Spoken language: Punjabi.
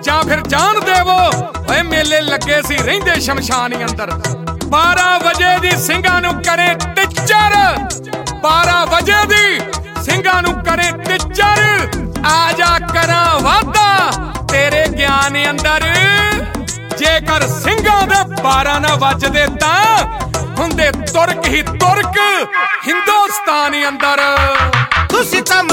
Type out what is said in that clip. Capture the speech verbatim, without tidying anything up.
ਜਾਂ ਫਿਰ ਜਾਣ ਦੇਵੋ। ਓਏ ਮੇਲੇ ਲੱਗੇ ਸੀ ਰਹਿੰਦੇ ਸ਼ਮਸ਼ਾਨੀ ਅੰਦਰ। ਬਾਰਾਂ ਵਜੇ ਦੀ ਸਿੰਘਾਂ ਨੂੰ ਕਰੇ ਟਿੱਚਰ, ਬਾਰਾਂ ਵਜੇ ਦੀ ਸਿੰਘਾਂ ਨੂੰ ਕਰੇ ਟਿੱਚਰ। ਆ ਜਾ ਕਰਾਂ ਵਾਧਾ ਤੇਰੇ ਗਿਆਨ ਅੰਦਰ। ਜੇਕਰ ਸਿੰਘਾਂ ਦੇ ਬਾਰਾਂ ਨਾ ਵੱਜਦੇ ਤਾਂ ਹੁੰਦੇ ਤੁਰਕ ਹੀ ਤੁਰਕ ਹਿੰਦੁਸਤਾਨ ਅੰਦਰ। ਤੁਸੀਂ ਤਾਂ